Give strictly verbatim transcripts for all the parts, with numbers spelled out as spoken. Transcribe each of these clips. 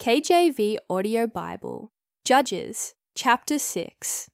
K J V Audio Bible, Judges, chapter six.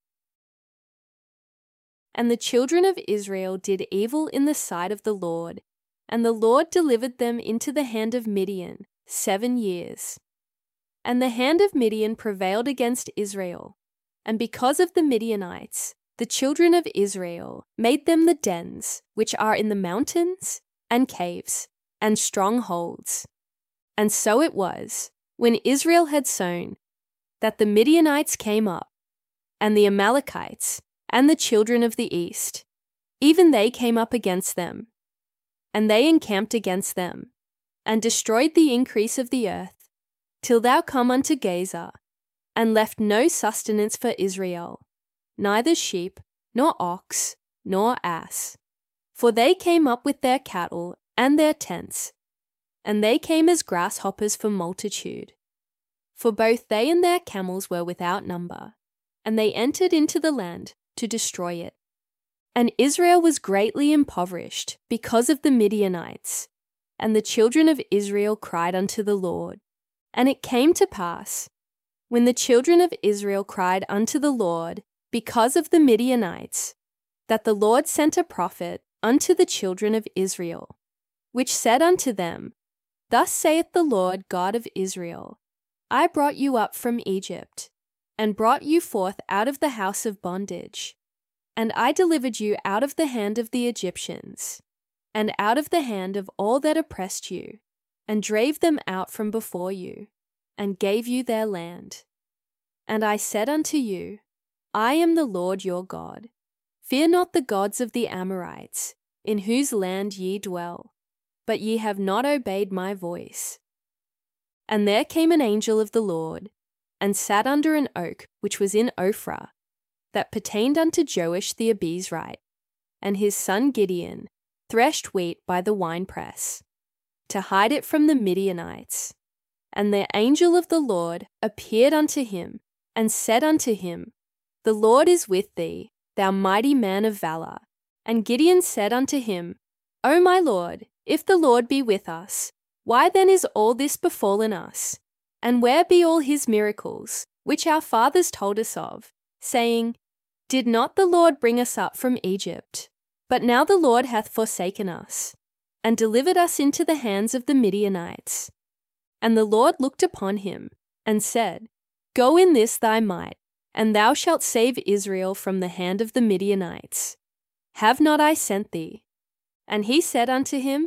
And the children of Israel did evil in the sight of the Lord, and the Lord delivered them into the hand of Midian seven years. And the hand of Midian prevailed against Israel, and because of the Midianites, the children of Israel made them the dens which are in the mountains, and caves, and strongholds. And so it was, when Israel had sown, that the Midianites came up, and the Amalekites, and the children of the east, even they came up against them. And they encamped against them, and destroyed the increase of the earth, till thou come unto Gaza, and left no sustenance for Israel, neither sheep, nor ox, nor ass. For they came up with their cattle and their tents, and they came as grasshoppers for multitude. For both they and their camels were without number, and they entered into the land to destroy it. And Israel was greatly impoverished because of the Midianites, and the children of Israel cried unto the Lord. And it came to pass, when the children of Israel cried unto the Lord because of the Midianites, that the Lord sent a prophet unto the children of Israel, which said unto them, Thus saith the Lord God of Israel, I brought you up from Egypt, and brought you forth out of the house of bondage. And I delivered you out of the hand of the Egyptians, and out of the hand of all that oppressed you, and drave them out from before you, and gave you their land. And I said unto you, I am the Lord your God. Fear not the gods of the Amorites, in whose land ye dwell, but ye have not obeyed my voice. And there came an angel of the Lord, and sat under an oak which was in Ophrah, that pertained unto Joash the Abiezrite, and his son Gideon threshed wheat by the winepress, to hide it from the Midianites. And the angel of the Lord appeared unto him, and said unto him, The Lord is with thee, thou mighty man of valour. And Gideon said unto him, O my Lord, if the Lord be with us, why then is all this befallen us? And where be all his miracles, which our fathers told us of, saying, Did not the Lord bring us up from Egypt? But now the Lord hath forsaken us, and delivered us into the hands of the Midianites. And the Lord looked upon him, and said, Go in this thy might, and thou shalt save Israel from the hand of the Midianites. Have not I sent thee? And he said unto him,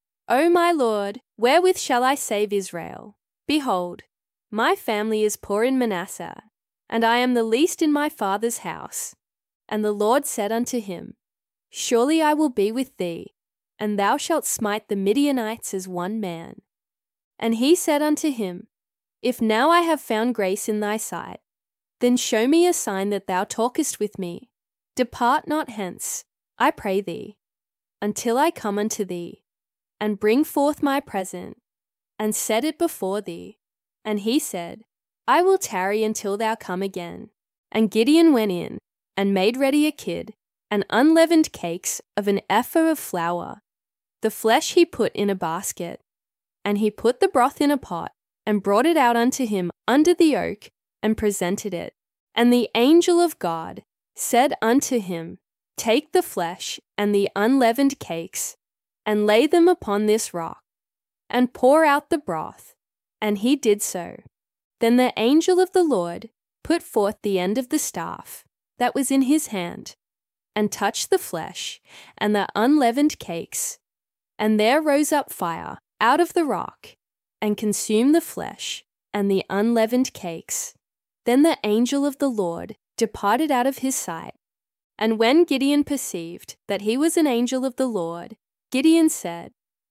O my Lord, wherewith shall I save Israel? Behold, my family is poor in Manasseh, and I am the least in my father's house. And the Lord said unto him, Surely I will be with thee, and thou shalt smite the Midianites as one man. And he said unto him, If now I have found grace in thy sight, then show me a sign that thou talkest with me. Depart not hence, I pray thee, until I come unto thee, and bring forth my present, and set it before thee. And he said, I will tarry until thou come again. And Gideon went in, and made ready a kid, and unleavened cakes of an ephah of flour. The flesh he put in a basket, and he put the broth in a pot, and brought it out unto him under the oak, and presented it. And the angel of God said unto him, Take the flesh and the unleavened cakes, and lay them upon this rock, and pour out the broth. And he did so. Then the angel of the Lord put forth the end of the staff that was in his hand, and touched the flesh and the unleavened cakes, and there rose up fire out of the rock, and consumed the flesh and the unleavened cakes. Then the angel of the Lord departed out of his sight. And when Gideon perceived that he was an angel of the Lord, Gideon said,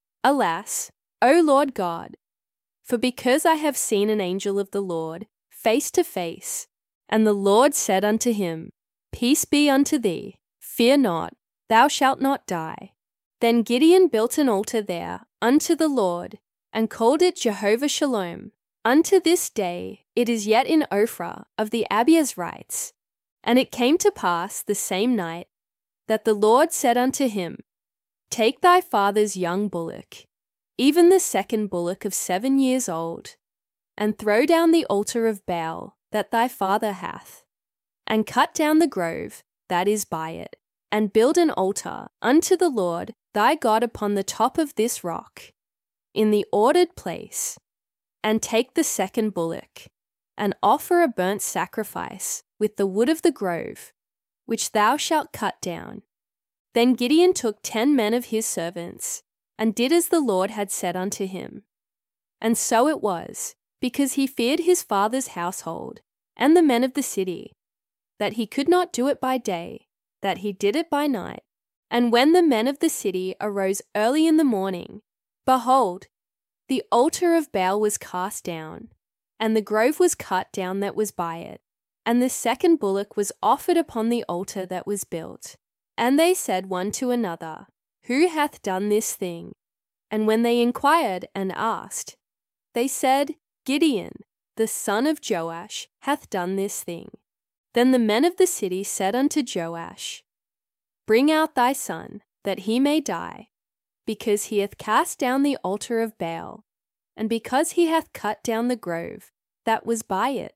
Alas, O Lord God, for because I have seen an angel of the Lord face to face. And the Lord said unto him, Peace be unto thee, fear not, thou shalt not die. Then Gideon built an altar there unto the Lord, and called it Jehovah Shalom. Unto this day it is yet in Ophrah of the Abiezrites. And it came to pass the same night that the Lord said unto him, Take thy father's young bullock, even the second bullock of seven years old, and throw down the altar of Baal that thy father hath, and cut down the grove that is by it, and build an altar unto the Lord thy God upon the top of this rock, in the ordered place, and take the second bullock, and offer a burnt sacrifice with the wood of the grove, which thou shalt cut down. Then Gideon took ten men of his servants, and did as the Lord had said unto him. And so it was, because he feared his father's household, and the men of the city, that he could not do it by day, that he did it by night. And when the men of the city arose early in the morning, behold, the altar of Baal was cast down, and the grove was cut down that was by it, and the second bullock was offered upon the altar that was built. And they said one to another, Who hath done this thing? And when they inquired and asked, they said, Gideon, the son of Joash, hath done this thing. Then the men of the city said unto Joash, Bring out thy son, that he may die, because he hath cast down the altar of Baal, and because he hath cut down the grove that was by it.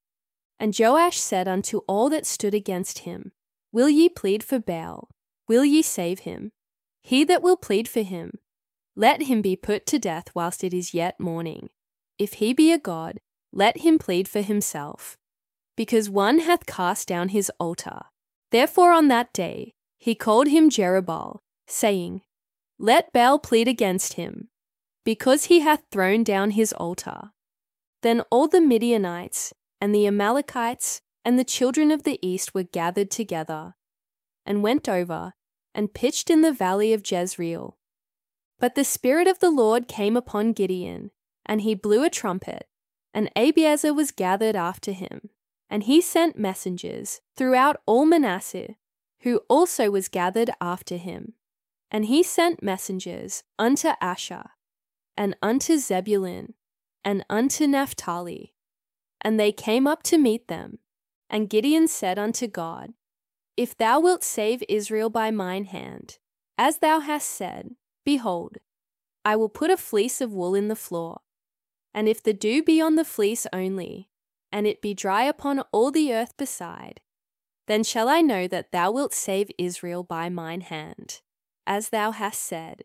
And Joash said unto all that stood against him, Will ye plead for Baal? Will ye save him? He that will plead for him, let him be put to death whilst it is yet morning. If he be a god, let him plead for himself, because one hath cast down his altar. Therefore on that day he called him Jerubbaal, saying, Let Baal plead against him, because he hath thrown down his altar. Then all the Midianites and the Amalekites and the children of the east were gathered together, and went over and pitched in the valley of Jezreel. But the Spirit of the Lord came upon Gideon, and he blew a trumpet, and Abiezer was gathered after him. And he sent messengers throughout all Manasseh, who also was gathered after him. And he sent messengers unto Asher, and unto Zebulun, and unto Naphtali. And they came up to meet them. And Gideon said unto God, If thou wilt save Israel by mine hand, as thou hast said, behold, I will put a fleece of wool in the floor. And if the dew be on the fleece only, and it be dry upon all the earth beside, then shall I know that thou wilt save Israel by mine hand, as thou hast said.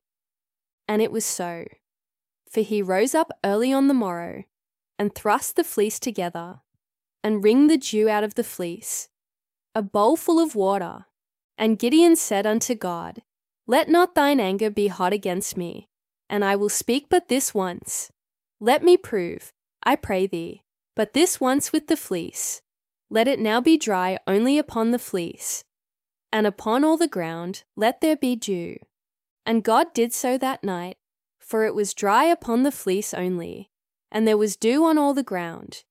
And it was so. For he rose up early on the morrow, and thrust the fleece together, and wringed the dew out of the fleece, a bowl full of water. And Gideon said unto God, Let not thine anger be hot against me, and I will speak but this once. Let me prove, I pray thee, but this once with the fleece. Let it now be dry only upon the fleece, and upon all the ground let there be dew. And God did so that night, for it was dry upon the fleece only, and there was dew on all the ground.